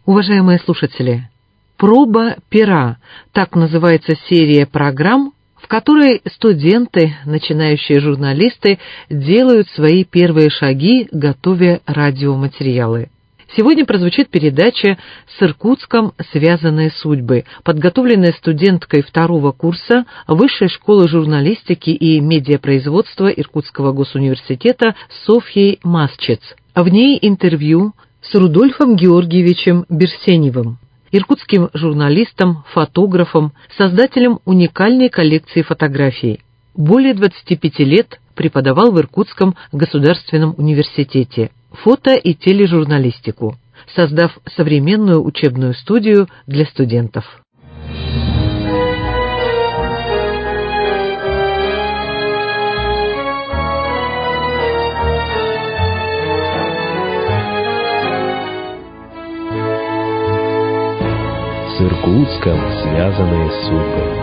Уважаемые слушатели, «Проба пера» – так называется серия программ, в которой студенты, начинающие журналисты, делают свои первые шаги, готовя радиоматериалы. Сегодня прозвучит передача «С Иркутском связанные судьбы», подготовленная студенткой второго курса Высшей школы журналистики и медиапроизводства Иркутского госуниверситета Софьей Масчец. В ней интервью с Рудольфом Георгиевичем Берсеневым, иркутским журналистом, фотографом, создателем уникальной коллекции фотографий. Более 25 лет преподавал в Иркутском государственном университете фото- и тележурналистику, создав современную учебную студию для студентов. С Иркутском связанные судьбы.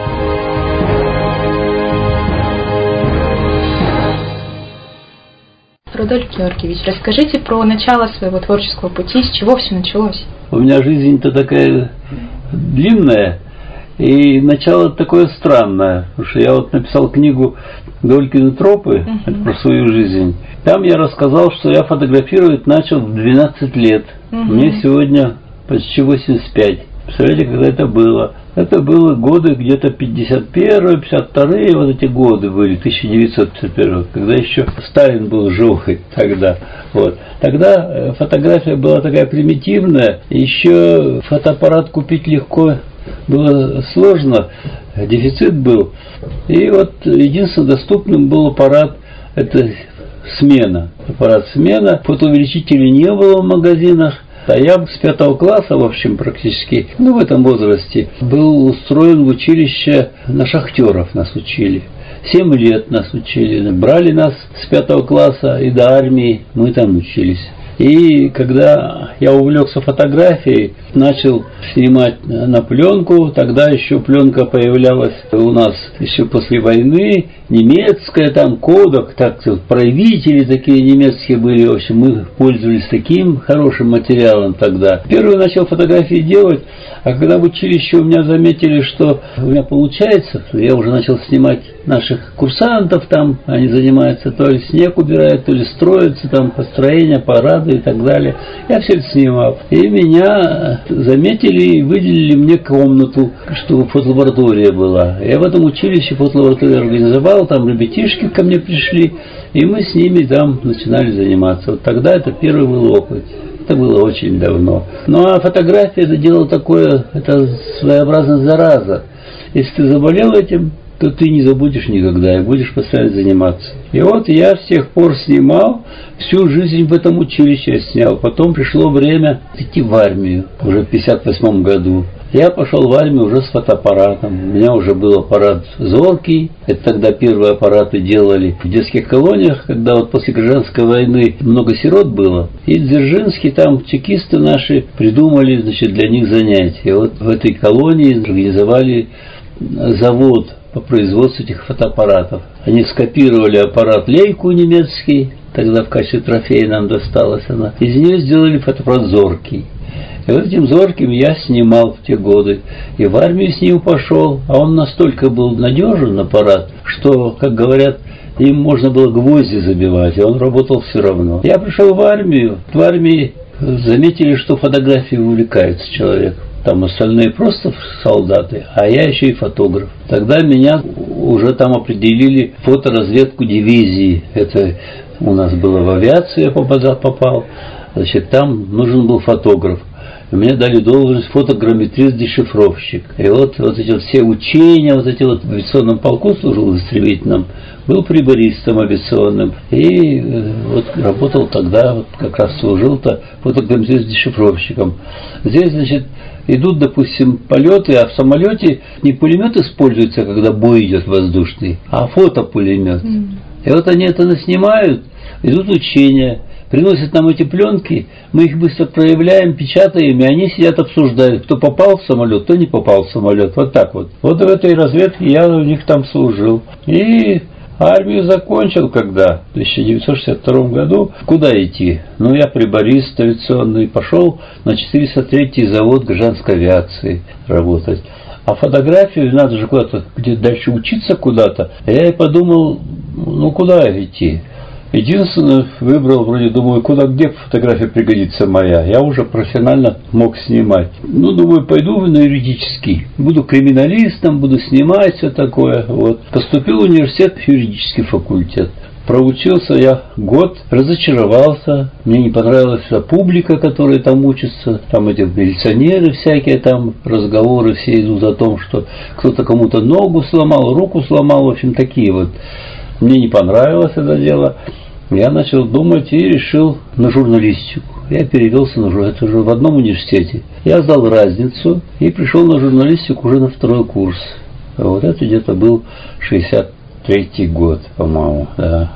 Рудольф Георгиевич, расскажите про начало своего творческого пути, с чего все началось? У меня жизнь-то такая длинная, и начало такое странное, потому что я вот написал книгу «Долькины тропы», это про свою жизнь. Там я рассказал, что я фотографировать начал в 12 лет. Мне сегодня почти 85. Представляете, когда это было? Это было годы где-то 51, 52, вот эти годы были, 1951, когда еще Сталин был живой тогда. Вот. Тогда фотография была такая примитивная, еще фотоаппарат купить легко было сложно, дефицит был. И вот единственным доступным был аппарат, это смена. Аппарат смена, фотоувеличителей не было в магазинах. А я с 5 класса, в общем, практически, в этом возрасте, был устроен в училище на шахтеров, нас учили. 7 лет нас учили. Брали нас с 5 класса и до армии, мы там учились. И когда я увлекся фотографией, начал снимать на пленку, тогда еще пленка появлялась у нас еще после войны, немецкая, там Кодак, так проявители такие немецкие были, в общем, мы пользовались таким хорошим материалом тогда. Первый начал фотографии делать, а когда в училище у меня заметили, что у меня получается, я уже начал снимать наших курсантов там, они занимаются, то ли снег убирают, то ли строятся, там построения, парады и так далее. Я все это снимал. И меня заметили и выделили мне комнату, чтобы фотолаборатория была. Я в этом училище фотолабораторию организовал, там ребятишки ко мне пришли, и мы с ними там начинали заниматься. Вот тогда это первый был опыт. Это было очень давно. Ну а фотография это дело такое, это своеобразная зараза. Если ты заболел этим, то ты не забудешь никогда и будешь постоянно заниматься. И вот я с тех пор снимал, всю жизнь в этом училище я снял. Потом пришло время идти в армию, уже в 1958 году. Я пошел в армию уже с фотоаппаратом. У меня уже был аппарат зоркий. Это тогда первые аппараты делали в детских колониях, когда вот после гражданской войны много сирот было. И Дзержинский, там чекисты наши придумали, значит, для них занятия. И вот в этой колонии организовали завод по производству этих фотоаппаратов. Они скопировали аппарат Лейку немецкий, тогда в качестве трофея нам досталась она. Из нее сделали фотоаппарат зоркий. И вот этим зорким я снимал в те годы. И в армию с ним пошел. А он настолько был надежен, аппарат, что, как говорят, им можно было гвозди забивать, и он работал все равно. Я пришел в армию. В армии заметили, что фотографией увлекается человек. Там остальные просто солдаты, а я еще и фотограф. Тогда меня уже там определили в фоторазведку дивизии. Это у нас было в авиацию, я попал. Значит, там нужен был фотограф. Мне дали должность фотограмметрист-дешифровщик. И вот эти вот все учения, вот эти вот в авиационном полку служил в истребительном, был прибористом авиационным. И вот работал тогда, вот как раз служил-то фотограмметрист-дешифровщиком. Здесь, значит, идут, допустим, полеты, а в самолете не пулемет используется, когда бой идет воздушный, а фотопулемет. И вот они это наснимают, идут учения, приносят нам эти пленки, мы их быстро проявляем, печатаем, и они сидят, обсуждают, кто попал в самолет, кто не попал в самолет. Вот так вот. Вот в этой разведке я у них там служил. И Армию закончил когда? В 1962 году. Куда идти? Ну, я приборист авиационный. Пошел на 403-й завод гражданской авиации работать. А фотографию надо же куда-то, где-то дальше учиться куда-то. Я и подумал, ну, куда идти? Единственное, выбрал, вроде, думаю, где фотография пригодится моя. Я уже профессионально мог снимать. Ну, думаю, пойду на юридический. Буду криминалистом, буду снимать все такое. Вот. Поступил в университет, в юридический факультет. Проучился я год, разочаровался. Мне не понравилась вся публика, которая там учится. Там эти милиционеры всякие, там разговоры все идут о том, что кто-то кому-то ногу сломал, руку сломал. В общем, такие вот. Мне не понравилось это дело. Я начал думать и решил на журналистику. Я перевелся на журналистику, это уже в одном университете. Я сдал разницу и пришел на журналистику уже на второй курс. Вот это где-то был 63-й год, по-моему, да,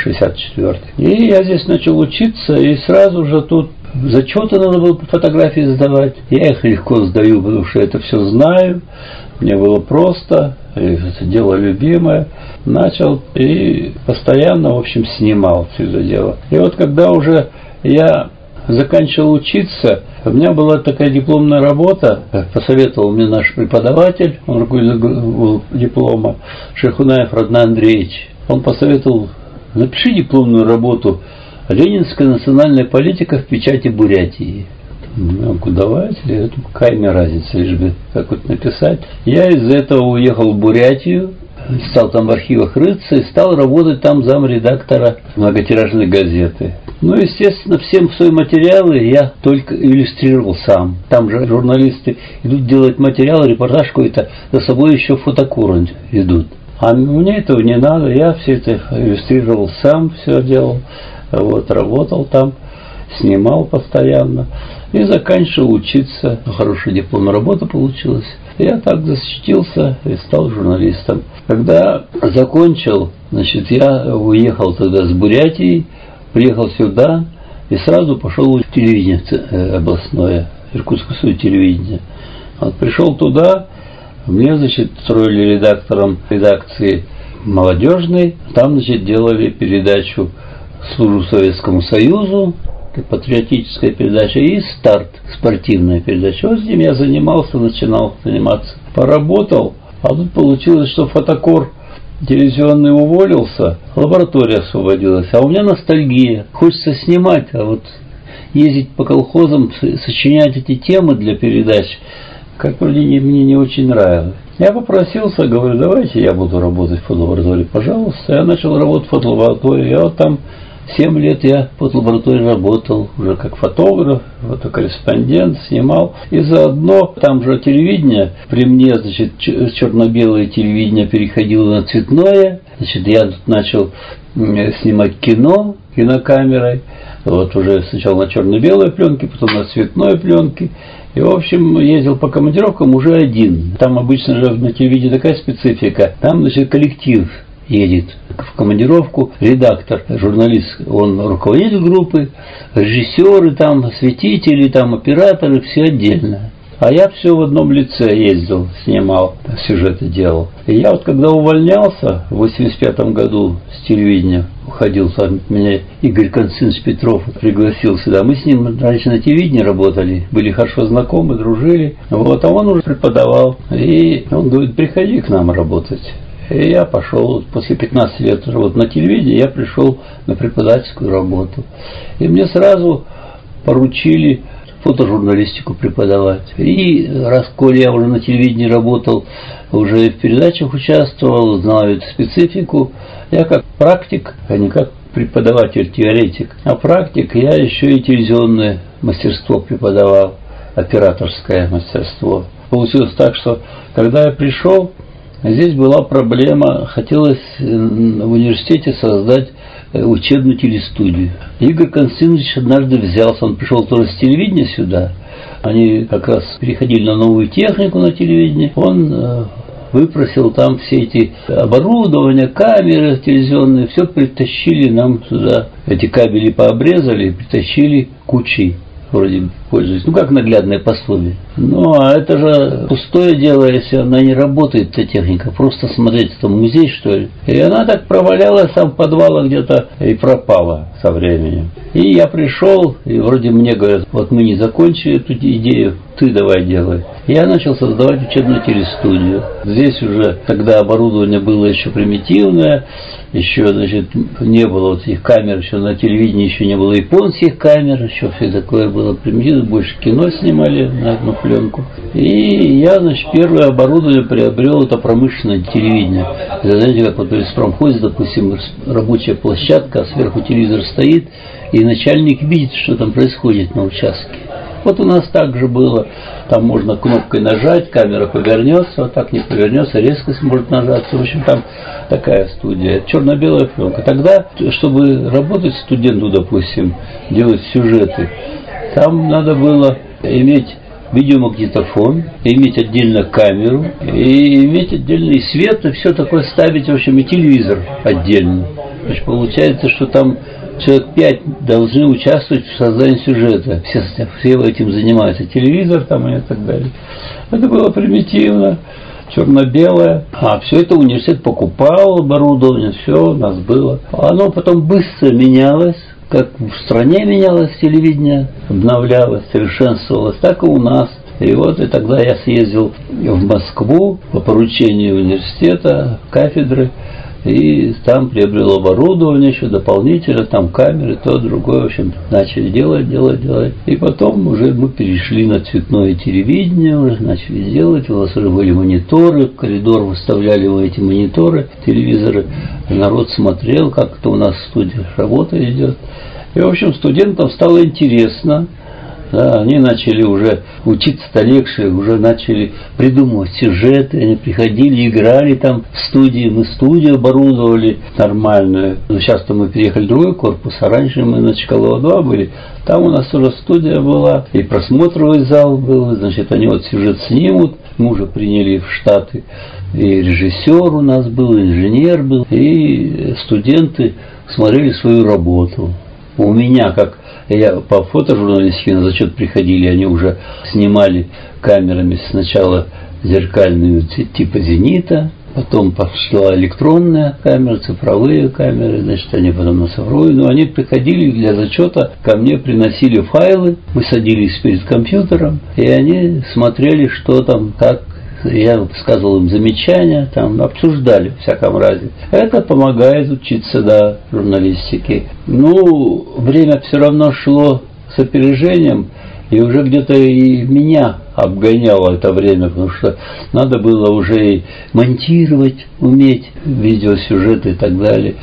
64-й. И я здесь начал учиться, и сразу же тут зачеты надо было по фотографии сдавать. Я их легко сдаю, потому что это все знаю. Мне было просто, это дело любимое. Начал и постоянно, в общем, снимал все это дело. И вот когда уже я заканчивал учиться, у меня была такая дипломная работа, посоветовал мне наш преподаватель, он руководитель был диплома, Шейхунаев Роднан Андреевич. Он посоветовал: напиши дипломную работу «Ленинская национальная политика в печати Бурятии». Ну, давайте, какая мне разница, лишь бы как-то написать. Я из-за этого уехал в Бурятию, стал там в архивах рыться и стал работать там замредактора многотиражной газеты. Ну, естественно, всем свои материалы я только иллюстрировал сам. Там же журналисты идут делать материал, репортаж какой-то, за собой еще фотокуры идут. А мне этого не надо, я все это иллюстрировал сам, все делал, вот, работал там, снимал постоянно. И заканчивал учиться. Хорошая дипломная работа получилась. Я так защитился и стал журналистом. Когда закончил, значит, я уехал тогда с Бурятии, приехал сюда и сразу пошел в телевидение областное, Иркутское телевидение. Вот пришел туда, мне, значит, строили редактором редакции молодежной. Там, значит, делали передачу «Служу Советскому Союзу», патриотическая передача, и «Старт», спортивная передача. Вот с ним я начинал заниматься. Поработал, а тут получилось, что фотокор телевизионный уволился, лаборатория освободилась, а у меня ностальгия. Хочется снимать, а вот ездить по колхозам, сочинять эти темы для передач, как вроде мне не очень нравилось. Я попросился, говорю, давайте я буду работать в фотолаборатории, пожалуйста. Я начал работать в фотолаборатории, я вот там 7 лет я в фотолаборатории работал, уже как фотограф, фотокорреспондент, снимал. И заодно, там же телевидение, при мне, значит, черно-белое телевидение переходило на цветное. Значит, я тут начал снимать кино, кинокамерой. Вот уже сначала на черно-белой пленке, потом на цветной пленке. И, в общем, ездил по командировкам уже один. Там обычно же на телевидении такая специфика. Там, значит, коллектив едет в командировку, редактор, журналист, он руководитель группы, режиссеры там, осветители там, операторы, все отдельно. А я все в одном лице ездил, снимал, сюжеты делал. И я вот когда увольнялся в 85 году с телевидения, уходил, там меня Игорь Константинович Петров пригласил сюда. Мы с ним раньше на телевидении работали, были хорошо знакомы, дружили. Вот, а он уже преподавал. И он говорит, приходи к нам работать. И я пошел, после 15 лет работы на телевидении, я пришел на преподавательскую работу. И мне сразу поручили фотожурналистику преподавать. И раз, коли я уже на телевидении работал, уже в передачах участвовал, знаю эту специфику, я как практик, а не как преподаватель, теоретик, а практик, я еще и телевизионное мастерство преподавал, операторское мастерство. Получилось так, что когда я пришел, здесь была проблема, хотелось в университете создать учебную телестудию. Игорь Константинович однажды взялся, он пришел тоже с телевидения сюда, они как раз переходили на новую технику на телевидении, он выпросил там все эти оборудования, камеры телевизионные, все притащили нам сюда, эти кабели пообрезали и притащили кучей. вроде пользуюсь. Ну, как наглядное пособие. Ну, а это же пустое дело, если она не работает, эта техника. Просто смотреть, это музей, что ли. И она так провалялась там в подвалах где-то и пропала со временем. И я пришел, и вроде мне говорят, вот мы не закончили эту идею, ты давай делай. Я начал создавать учебную телестудию. Здесь уже тогда оборудование было еще примитивное, еще, значит, не было вот этих камер, еще на телевидении еще не было японских камер, еще все такое было примитивно, больше кино снимали на одну пленку. И я, значит, первое оборудование приобрел, это промышленное телевидение. Это, знаете, как вот в леспромхозе, допустим, рабочая площадка, а сверху телевизор стоит, и начальник видит, что там происходит на участке. Вот у нас так же было, там можно кнопкой нажать, камера повернется, вот так не повернется, резкость может нажаться. В общем, там такая студия, черно-белая пленка. Тогда, чтобы работать студенту, допустим, делать сюжеты, там надо было иметь видеомагнитофон, иметь отдельно камеру, и иметь отдельный свет, и все такое ставить, в общем, и телевизор отдельно. Значит, получается, что там человек 5 должны участвовать в создании сюжета. Все этим занимаются. Телевизор там и так далее. Это было примитивно, черно-белое. А все это университет покупал, оборудование, все у нас было. Оно потом быстро менялось. Как в стране менялось телевидение, обновлялось, совершенствовалось, так и у нас. И вот и тогда я съездил в Москву по поручению университета, кафедры, и там приобрел оборудование еще дополнительно, там камеры, то, другое, в общем, начали делать. И потом уже мы перешли на цветное телевидение, уже начали делать, у нас уже были мониторы, в коридор выставляли мы эти мониторы, телевизоры, народ смотрел, как это у нас в студии работа идет. И, в общем, студентам стало интересно. Да, они начали уже учиться-то легче, уже начали придумывать сюжеты, они приходили, играли там в студии, мы студию оборудовали нормальную. Сейчас-то мы переехали в другой корпус, а раньше мы на Чкалова 2 были, там у нас уже студия была, и просмотровый зал был, значит, они вот сюжет снимут, мы уже приняли в штаты, и режиссер у нас был, и инженер был, и студенты смотрели свою работу. У меня, как я по фотожурналистике на зачет приходили, они уже снимали камерами сначала зеркальную типа «Зенита», потом пошла электронная камера, цифровые камеры, значит, они потом на цифровую, но они приходили для зачета, ко мне приносили файлы, мы садились перед компьютером, и они смотрели, что там, как. Я высказывал им замечания, там обсуждали в всяком разе. Это помогает учиться, да, журналистике. Ну, время все равно шло с опережением, и уже где-то и меня обгоняло это время, потому что надо было уже и монтировать, уметь видеосюжеты и так далее.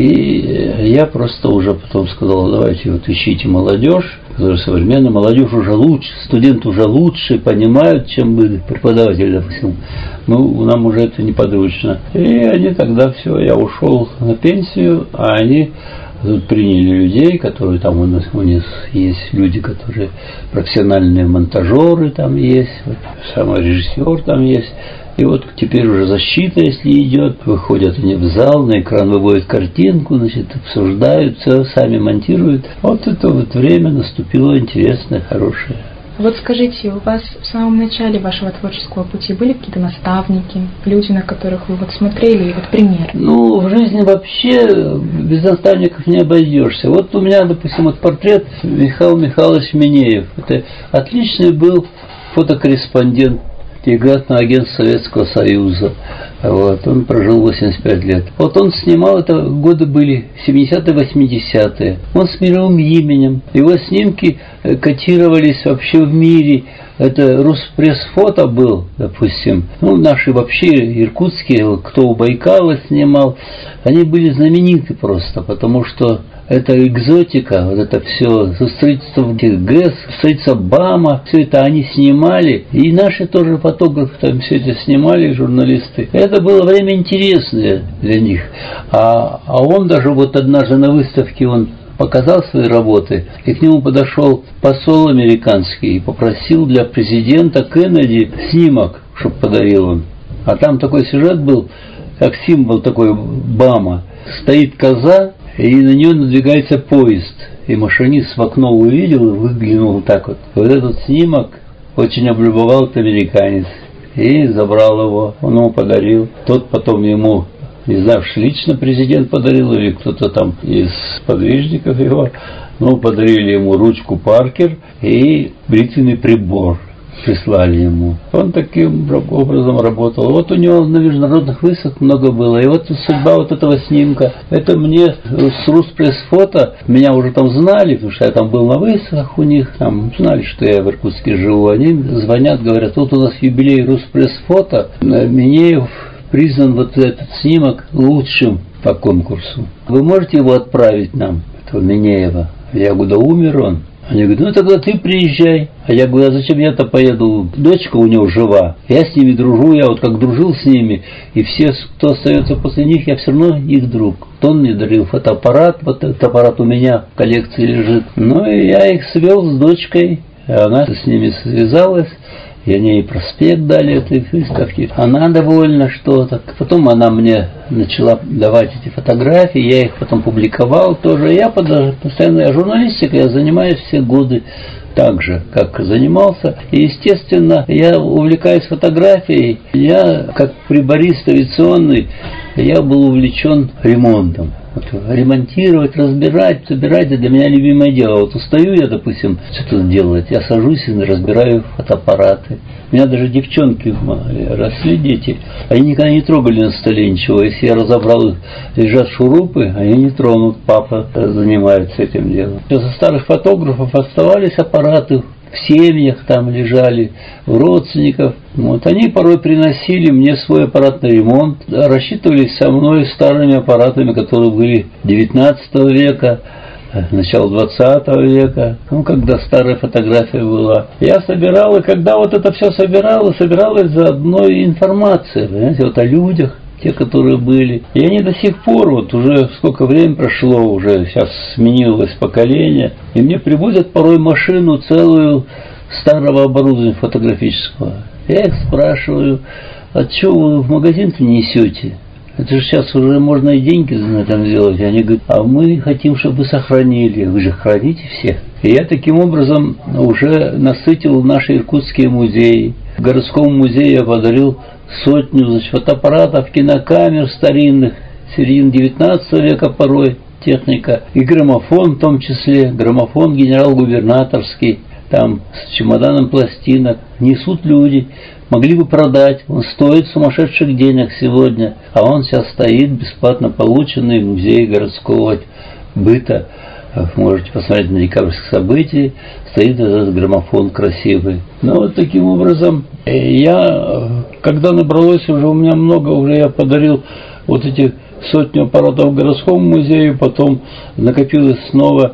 И я просто уже потом сказал, давайте вот ищите молодежь, которая современная, молодежь уже лучше, студенты уже лучше понимают, чем мы, преподаватели, допустим. Ну, нам уже это неподручно. И они тогда все, я ушел на пенсию, а они тут приняли людей, которые там у них есть люди, которые профессиональные монтажеры там есть, вот, самый режиссер там есть. И вот теперь уже защита, если идет, выходят они в зал, на экран выводят картинку, значит, обсуждают, все, сами монтируют. Вот это вот время наступило интересное, хорошее. Вот скажите, у вас в самом начале вашего творческого пути были какие-то наставники, люди, на которых вы вот смотрели, и вот пример? Ну, в жизни вообще без наставников не обойдешься. Вот у меня, допустим, вот портрет Михаил Михайлович Минеев. Это отличный был фотокорреспондент, телеграфный агент Советского Союза. Вот, он прожил 85 лет. Вот он снимал, это годы были 70-е, 80-е. Он с мировым именем. Его снимки котировались вообще в мире. Это Руспресс-фото был, допустим. Ну, наши вообще иркутские, кто у Байкала снимал, они были знамениты просто, потому что это экзотика, вот это все, строительство ГЭС, строительство БАМа, все это они снимали, и наши тоже фотографы там все это снимали, журналисты. Это было время интересное для них. А он даже вот однажды на выставке он показал свои работы, и к нему подошел посол американский и попросил для президента Кеннеди снимок, чтобы подарил он. А там такой сюжет был, как символ такой БАМа. Стоит коза, и на нее надвигается поезд. и машинист в окно увидел и выглянул так вот. Вот этот снимок очень облюбовал этот американец и забрал его, он ему подарил. Тот потом ему, не знаю, лично президент подарил или кто-то там из подвижников его, подарили ему ручку Паркер и бритвенный прибор прислали ему. Он таким образом работал. Вот у него на международных выставках много было. И вот судьба вот этого снимка. Это мне с Руспресс-фото, меня уже там знали, потому что я там был на выставках у них, там знали, что я в Иркутске живу. Они звонят, говорят, вот у нас юбилей Руспресс-фото, Минеев признан вот этот снимок лучшим по конкурсу. Вы можете его отправить нам, этого Минеева? Я говорю, да умер он. Они говорят, тогда ты приезжай. А я говорю, а зачем я-то поеду? Дочка у него жива. Я с ними дружу, я вот как дружил с ними. И все, кто остается после них, я все равно их друг. Он мне дарил фотоаппарат, вот этот аппарат у меня в коллекции лежит. И я их свел с дочкой. Она с ними связалась. И они ей проспект дали этой выставки. Она довольна что-то. Потом она мне начала давать эти фотографии. Я их потом публиковал тоже. Я постоянно журналистикой, я занимаюсь все годы так же, как занимался. И, естественно, я увлекаюсь фотографией. Я, как приборист авиационный, я был увлечен ремонтом. Ремонтировать, разбирать, собирать, это для меня любимое дело. Вот устаю я, допустим, что-то делать, я сажусь и разбираю фотоаппараты. У меня даже девчонки росли, дети, они никогда не трогали на столе ничего. Если я разобрал, лежат шурупы, они не тронут, папа занимается этим делом. Со старых фотографов оставались аппараты, в семьях там лежали, у родственников. Вот они порой приносили мне свой аппаратный ремонт, рассчитывались со мной старыми аппаратами, которые были 19 века, начало 20 века, когда старая фотография была. Я собирал, и когда вот это все собиралось заодно и информация, понимаете, вот о людях, те, которые были. И они до сих пор, вот уже сколько времени прошло, уже сейчас сменилось поколение, и мне привозят порой машину целую старого оборудования фотографического. Я их спрашиваю, а что вы в магазин-то несете? Это же сейчас уже можно и деньги на этом сделать. И они говорят, а мы хотим, чтобы вы сохранили. Вы же храните всех. И я таким образом уже насытил наши иркутские музеи. В городском музее я подарил 100 фотоаппаратов, кинокамер старинных, середины 19 века порой техника, и граммофон в том числе, граммофон генерал-губернаторский, там с чемоданом пластинок, несут люди, могли бы продать, он стоит сумасшедших денег сегодня, а он сейчас стоит бесплатно полученный в музее городского быта. Можете посмотреть на декабрьских событий, стоит этот граммофон красивый. Вот таким образом, я, когда набралось уже, у меня много, уже я подарил вот эти 100 аппаратов городскому музею, потом накопилось снова,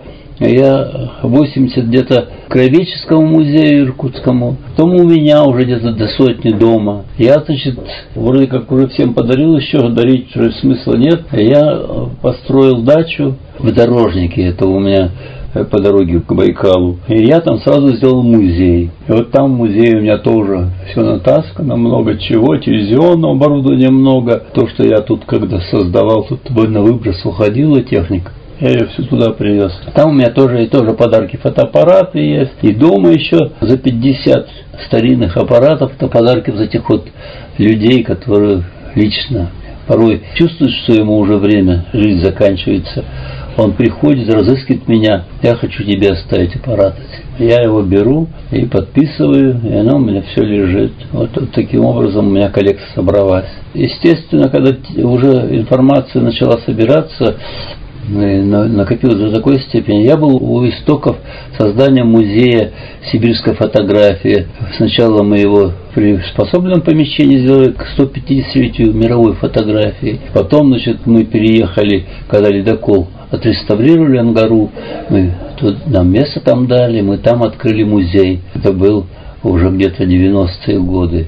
я 80 где-то краеведческому музею иркутскому, потом у меня уже где-то до 100 дома. Я, значит, вроде как уже всем подарил, еще дарить уже смысла нет. Я построил дачу в Дорожнике, это у меня по дороге к Байкалу. И я там сразу сделал музей. И вот там в музее у меня тоже все натаскано, много чего, телевизионного оборудования много. То, что я тут когда создавал, тут на выброс уходила техника. Я ее все туда привез. Там у меня тоже подарки, фотоаппараты есть. И дома еще за 50 старинных аппаратов, это подарки за этих вот людей, которые лично порой чувствуют, что ему уже время, жизнь заканчивается. Он приходит, разыскивает меня, я хочу тебе оставить аппарат. Я его беру и подписываю, и оно у меня все лежит. Вот таким образом у меня коллекция собралась. Естественно, когда уже информация начала собираться, накопилось до такой степени. Я был у истоков создания музея сибирской фотографии. Сначала мы его при способном помещении сделали к 150-летию мировой фотографии. Потом, значит, мы переехали, когда ледокол отреставрировали Ангару, нам место там дали, мы там открыли музей. Это был уже где-то 90-е годы,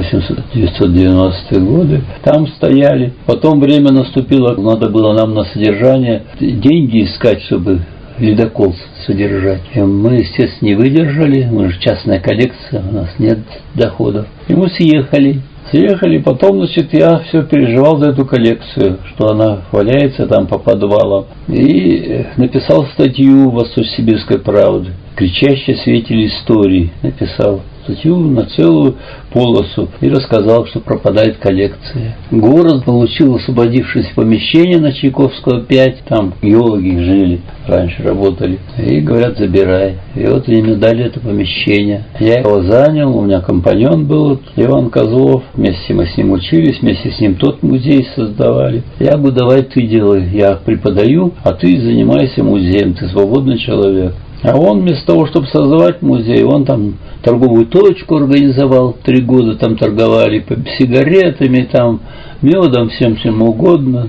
1890-е годы. Там стояли. Потом время наступило, надо было нам на содержание деньги искать, чтобы ледокол содержать. И мы, естественно, не выдержали, мы же частная коллекция, у нас нет доходов. И мы съехали. Потом, значит, я все переживал за эту коллекцию, что она валяется там по подвалам. И написал статью в «Восточно-Сибирской правде», кричащие свидетели истории, написал статью на целую полосу и рассказал, что пропадает коллекция. Город получил освободившееся помещение на Чайковского 5, там геологи жили, раньше работали, и говорят, забирай. И вот они мне дали это помещение. Я его занял, у меня компаньон был, Иван Козлов, вместе мы с ним учились, вместе с ним тот музей создавали. Я говорю, давай ты делай, я преподаю, а ты занимайся музеем, ты свободный человек. А он вместо того, чтобы создавать музей, он там торговую точку организовал, 3 года там торговали сигаретами, там, медом, всем чем угодно.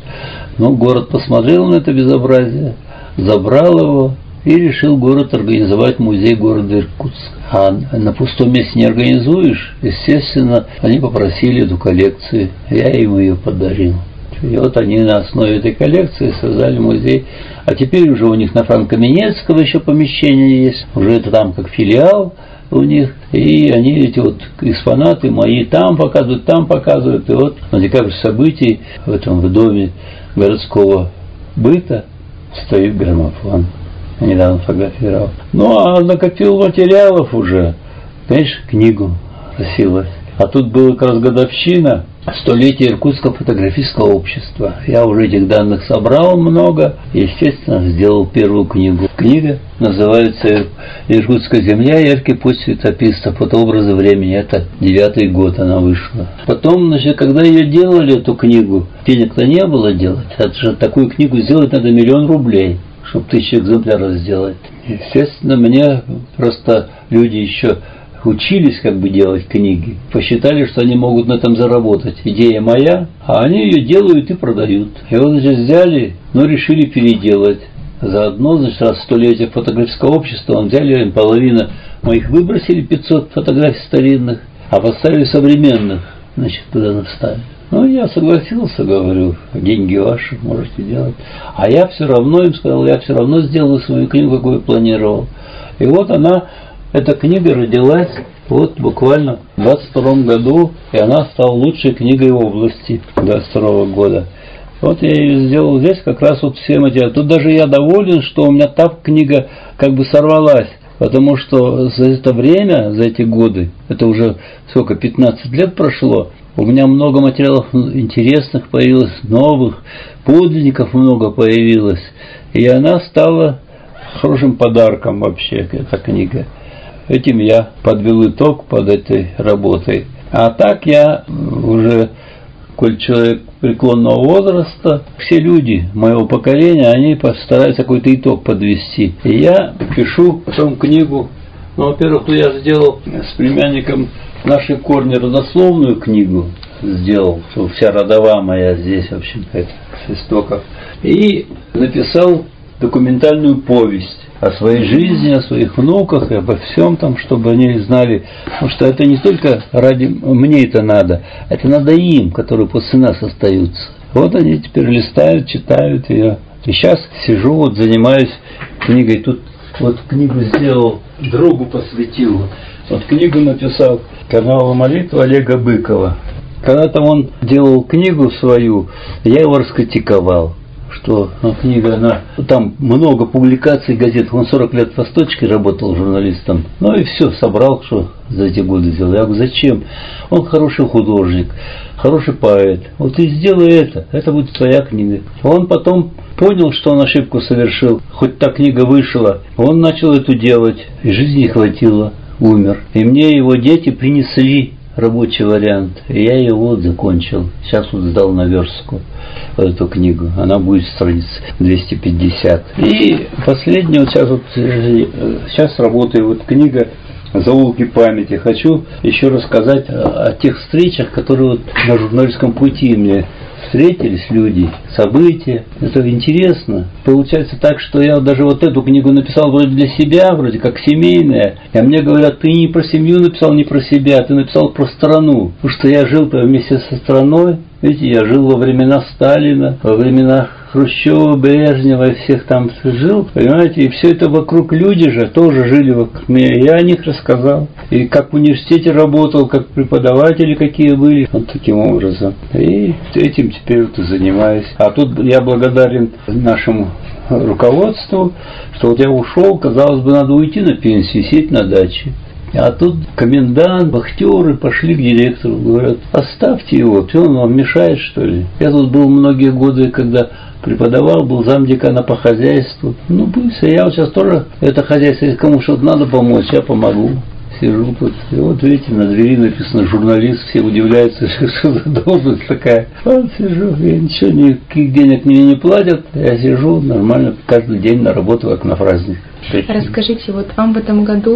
Но город посмотрел на это безобразие, забрал его и решил город организовать музей города Иркутск. А на пустом месте не организуешь, естественно, они попросили эту коллекцию, я им ее подарил. И вот они на основе этой коллекции создали музей. А теперь уже у них на Франко-Менецкого еще помещение есть. Уже это там как филиал у них. И они эти вот экспонаты мои там показывают. И вот на декабрь событий в этом в доме городского быта стоит граммофон. Недавно фотографировал. Ну а накопил материалов уже. Конечно, книгу носилась. А тут была как раз годовщина 100-летие Иркутского фотографического общества. Я уже этих данных собрал много и, естественно, сделал первую книгу. Книга называется «Иркутская земля. Яркий путь светописца. Фотообразы времени». Это 9-й год она вышла. Потом, значит, когда ее делали, эту книгу, денег-то не было делать. Это же такую книгу сделать надо 1 000 000 рублей, чтобы 1000 экземпляров сделать. Естественно, мне просто люди еще учились как бы делать книги, посчитали, что они могут на этом заработать. Идея моя, а они ее делают и продают. И вот, значит, взяли, но решили переделать. Заодно, значит, раз 100-летие фотографического общества, он взяли, половину моих выбросили, 500 фотографий старинных, а поставили современных, значит, туда наставили. Ну, я согласился, говорю, деньги ваши, можете делать. А я все равно им сказал, я все равно сделаю свою книгу, какую планировал. И вот она, эта книга родилась вот буквально в 22 году, и она стала лучшей книгой области 22 года. Вот я ее сделал здесь как раз вот все материалы. Тут даже я доволен, что у меня та книга как бы сорвалась, потому что за это время, за эти годы, это уже сколько, 15 лет прошло, у меня много материалов интересных появилось, новых, подлинников много появилось, и она стала хорошим подарком вообще, эта книга. Этим я подвел итог под этой работой. А так я уже, коль человек преклонного возраста, все люди моего поколения, они постараются какой-то итог подвести. И я пишу потом книгу. Ну, во-первых, я сделал с племянником «Наши корни» родословную книгу. Сделал, что вся родова моя здесь, в общем-то, с истоков. И написал документальную повесть о своей жизни, о своих внуках и обо всем там, чтобы они знали, потому что это не только ради мне это надо им, которые после нас остаются. Вот они теперь листают, читают ее. И сейчас сижу, вот занимаюсь книгой. Тут вот книгу сделал, другу посвятил. Вот книгу написал «Канал молитвы» Олега Быкова. Когда-то он делал книгу свою, я его раскритиковал, что книга, она, там много публикаций газет, он 40 лет в Восточке работал журналистом, ну и все, собрал, что за эти годы сделал. Я говорю, зачем? Он хороший художник, хороший поэт, вот и сделай это будет твоя книга. Он потом понял, что он ошибку совершил, хоть та книга вышла, он начал эту делать, и жизни не хватило, умер. И мне его дети принесли рабочий вариант, и я его вот закончил. Сейчас вот сдал на верстку эту книгу. Она будет страниц 250. И последняя, вот сейчас работает вот книга «Заулки памяти». Хочу еще рассказать о тех встречах, которые вот на журналистском пути мне встретились люди, события. Это интересно. Получается так, что я даже вот эту книгу написал вроде для себя, вроде как семейная. А мне говорят, ты не про семью написал, не про себя, ты написал про страну. Потому что я жил вместе со страной, Видите, я жил во времена Сталина, во времена Хрущева, Брежнева, всех там жил, понимаете, и все это вокруг люди же тоже жили вокруг меня, я о них рассказал. И как в университете работал, как преподаватели какие были, вот таким образом. И этим теперь вот и занимаюсь. А тут я благодарен нашему руководству, что вот я ушел, казалось бы, надо уйти на пенсию, сидеть на даче. А тут комендант, вахтеры пошли к директору, говорят, оставьте его, он вам мешает, что ли? Я тут был многие годы, когда преподавал, был замдекана по хозяйству. Ну, пусть, я вот сейчас тоже это хозяйство, если кому что-то надо помочь, я помогу. Сижу тут, и вот видите, на двери написано «журналист», все удивляются, что за должность такая. Вот сижу, я ничего, никаких денег мне не платят, я сижу нормально, каждый день на работу, как на праздник. Расскажите, вот вам в этом году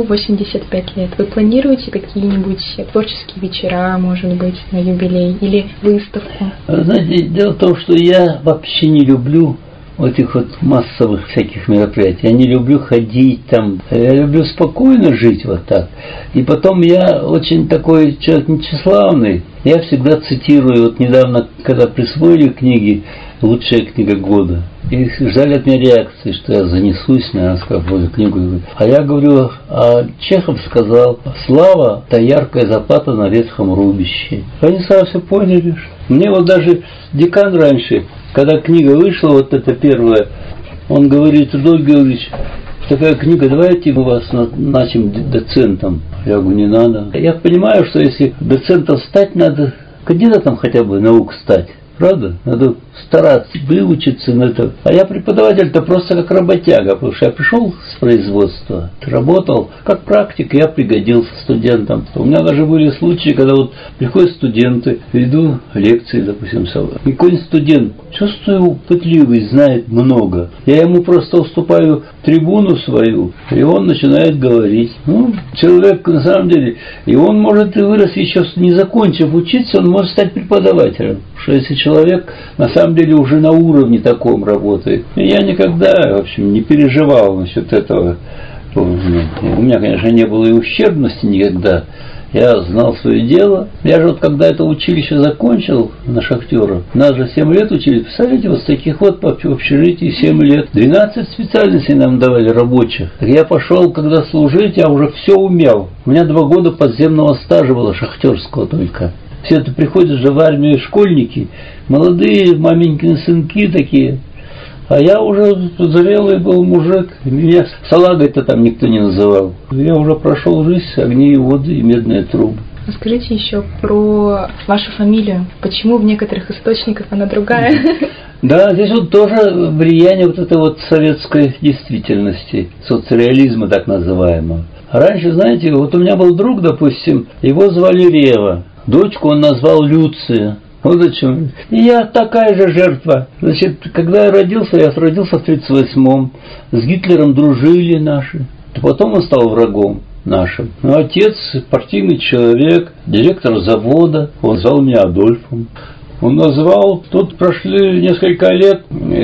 85 лет. Вы планируете какие-нибудь творческие вечера, может быть, на юбилей или выставку? Знаете, дело в том, что я вообще не люблю этих вот массовых всяких мероприятий. Я не люблю ходить там. Я люблю спокойно жить вот так. И потом я очень такой человек нетщеславный. Я всегда цитирую. Вот недавно, когда присвоили книги «Лучшая книга года», и ждали от меня реакции, что я занесусь на какую-то книгу. А я говорю, а Чехов сказал: «Слава – та яркая заплата на ветхом рубище». Они сразу все поняли. Мне вот даже декан раньше, когда книга вышла, вот эта первая, он говорит: «Рудольф Георгиевич, такая книга, давайте мы вас начнем доцентом». Я говорю: «Не надо». Я понимаю, что если доцентом стать, надо кандидатом хотя бы наук стать. Правда? Надо стараться, выучиться на это. А я преподаватель-то просто как работяга, потому что я пришел с производства, работал как практик, я пригодился студентам. У меня даже были случаи, когда вот приходят студенты, веду лекции, допустим, и какой-нибудь студент, чувствую, пытливый, знает много. Я ему просто уступаю трибуну свою, и он начинает говорить. Ну, человек, на самом деле, и он может и вырасти, еще не закончив учиться, он может стать преподавателем. Что если человек на самом деле уже на уровне таком работает. И я никогда, в общем, не переживал насчет этого. У меня, конечно, не было и ущербности никогда. Я знал свое дело. Я же вот когда это училище закончил на шахтера, нас же 7 лет учили. Представляете, вот с таких вот в общежитии 7 лет. 12 специальностей нам давали рабочих. Так я пошел, когда служить, я уже все умел. У меня 2 года подземного стажа было, шахтерского только. Все это приходят же в армию школьники, молодые маменькины сынки такие. А я уже зрелый был мужик, меня салагой-то там никто не называл. Я уже прошел жизнь, огни, воды и медные трубы. Расскажите еще про вашу фамилию. Почему в некоторых источниках она другая? Да, здесь вот тоже влияние вот этой вот советской действительности, соцреализма так называемого. Раньше, знаете, вот у меня был друг, допустим, его звали Рева. Дочку он назвал Люция. Вот зачем. И я такая же жертва. Значит, когда я родился в 1938-м. С Гитлером дружили наши. Потом он стал врагом нашим. Но отец партийный человек, директор завода. Он звал меня Адольфом. Он назвал, тут прошли несколько лет,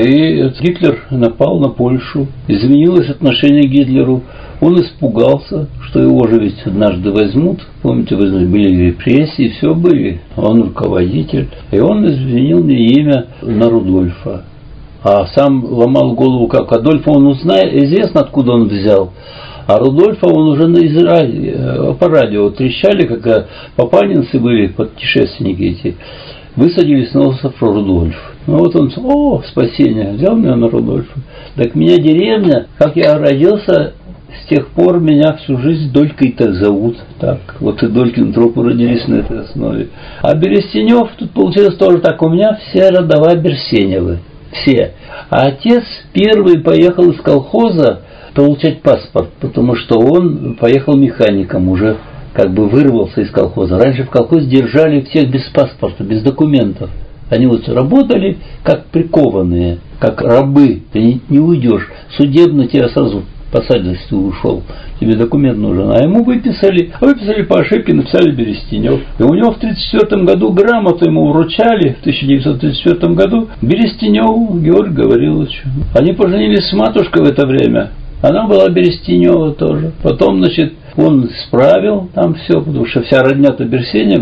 и Гитлер напал на Польшу. Изменилось отношение к Гитлеру. Он испугался, что его же ведь однажды возьмут. Помните, были репрессии, все были. Он руководитель. И он изменил мне имя на Рудольфа. А сам ломал голову, как Адольфа он узнает, известно, откуда он взял. А Рудольфа он уже по радио трещали, когда папанинцы были, путешественники эти. Высадились на остров Рудольф. Ну вот он, спасение, взял меня на Рудольфа. Так меня деревня, как я родился, с тех пор меня всю жизнь Долькой-то зовут. Так, вот и Долькин тропы родились на этой основе. А Берестенев, тут получилось тоже так, у меня все рода Берсеневы. Все. А отец первый поехал из колхоза получать паспорт, потому что он поехал механиком уже, как бы вырвался из колхоза. Раньше в колхозе держали всех без паспорта, без документов. Они вот работали как прикованные, как рабы. Ты не уйдешь. Судебно тебя сразу посадят, если ты ушел. Тебе документ нужен. А ему выписали по ошибке, написали Берестенев. И у него в 1934 году грамоту ему вручали, в 1934 году, Берестеневу Георгию Гавриловичу. Они поженились с матушкой в это время. Она была Берестенева тоже. Потом, значит, он справил там все, потому что вся родня-то Берсеневы.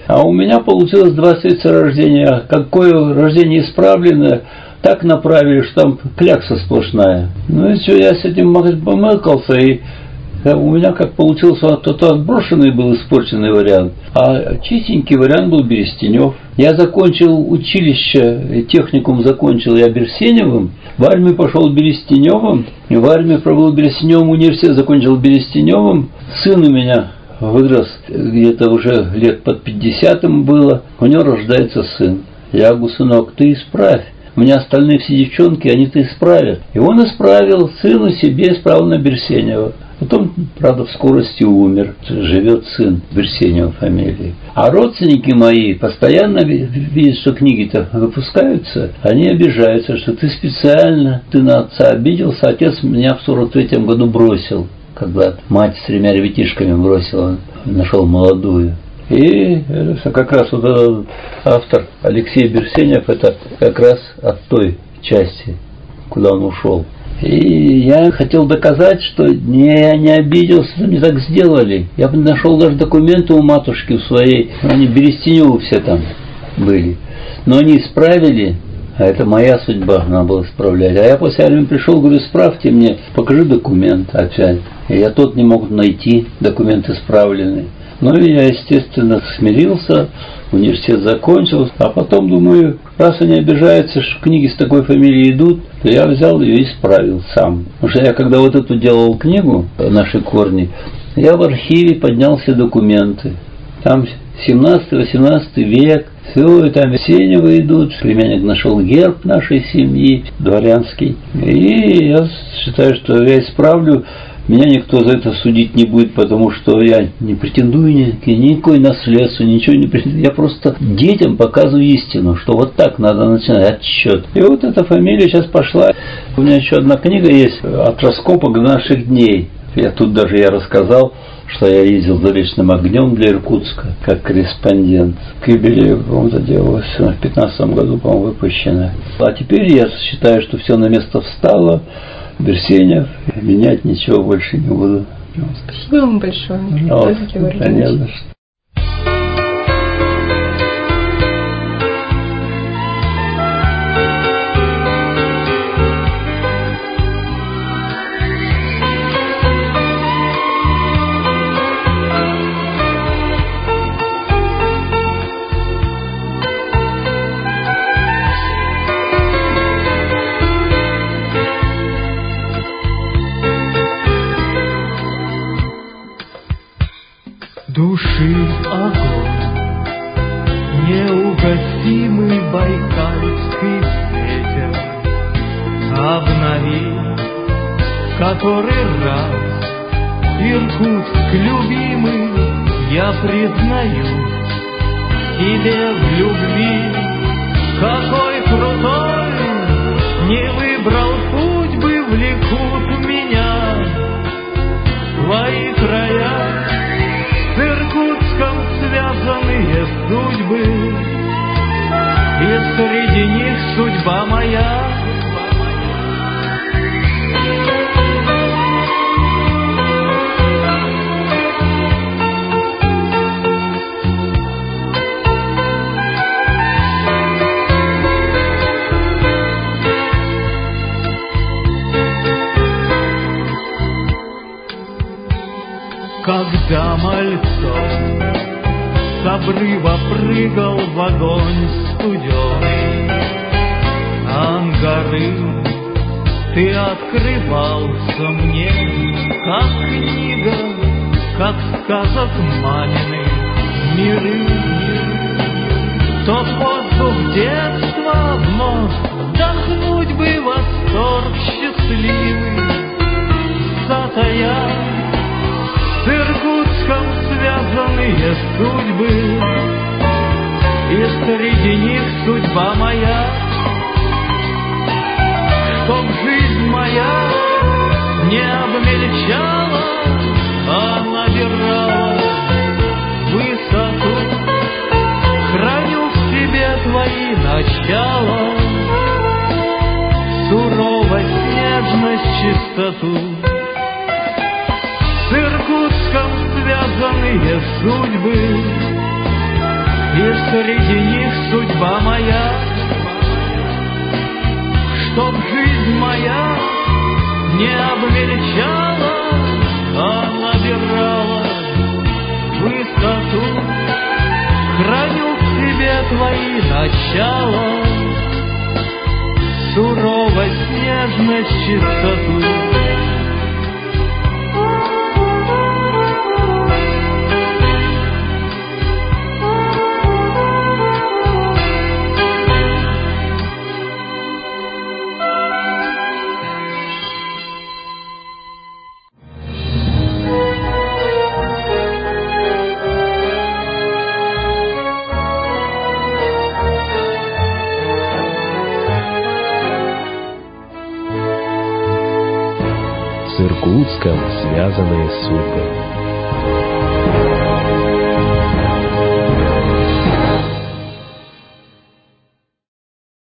А у меня получилось 20 рождения. Какое рождение исправленное, так направили, что там клякса сплошная. Ну и все, я с этим помыкался, и у меня как получился тот отброшенный был испорченный вариант, а чистенький вариант был Берестенев. Я закончил училище, техникум закончил я Берсеневым, в армию пошел Берестеневым, и в армии пробыл Берестеневым, университет закончил Берестеневым. Сын у меня вырос, где-то уже лет под 50 было, у него рождается сын. Я говорю: сынок, ты исправь. У меня остальные все девчонки, они-то исправят. И он исправил, сыну себе исправил на Берсенева. Потом, правда, в скорости умер. Живет сын Берсенева фамилии. А родственники мои постоянно видят, что книги-то выпускаются. Они обижаются, что ты специально, ты на отца обиделся. Отец меня в 43-м году бросил, когда мать с 3 ребятишками бросила, нашел молодую. И как раз вот этот автор Алексей Берсенев, это как раз от той части, куда он ушел. И я хотел доказать, что я не обиделся, мне так сделали. Я нашел даже документы у матушки у своей, они Берестеневы все там были. Но они исправили, а это моя судьба, надо было исправлять. А я после армии пришел, говорю: исправьте мне, покажи документ опять. И я тот не мог найти, документ исправленный. Ну и я, естественно, смирился, университет закончил, а потом думаю, раз они обижаются, что книги с такой фамилией идут, то я взял ее и исправил сам. Потому что я, когда вот эту делал книгу «Наши корни», я в архиве поднял все документы. Там 17-18 век, все, и там Берсеневы идут, племянник нашел герб нашей семьи, дворянский. И я считаю, что я исправлю. Меня никто за это судить не будет, потому что я не претендую никакой наследство, ничего не претендую. Я просто детям показываю истину, что вот так надо начинать отсчет. И вот эта фамилия сейчас пошла. У меня еще одна книга есть «От раскопок до наших дней». Тут даже я рассказал, что я ездил за Вечным огнем для Иркутска, как корреспондент. К юбилею, по-моему, это делалось в 2015 году, по-моему, выпущено. А теперь я считаю, что все на место встало. Берсенев, менять ничего больше не буду. Спасибо вам большое. Не за что. Души огонь, неугасимый байкальский ветер, обнови который раз Иркутск любимый, я признаю тебе в любви. Какой крутой, не выбрал путь бы, влекут меня твои края. С Иркутском связанные судьбы, и среди них судьба моя. Когда мальцом с обрыва прыгал в огонь студеный, ангары ты открывался мне, как книга, как сказок маминых миры. Тот воздух детства вновь вдохнуть бы, восторг счастливый затая. С Иркутском связанные судьбы, и среди них судьба моя. Чтоб жизнь моя не обмельчала, а набирала высоту, храню в себе твои начала, суровость, нежность, чистоту. С Иркутском связанные судьбы, И среди них судьба моя, чтоб жизнь моя не обмельчала, а набирала высоту. Храню в себе твои начала, суровость, нежность, чистоту. С Иркутском связанные судьбы.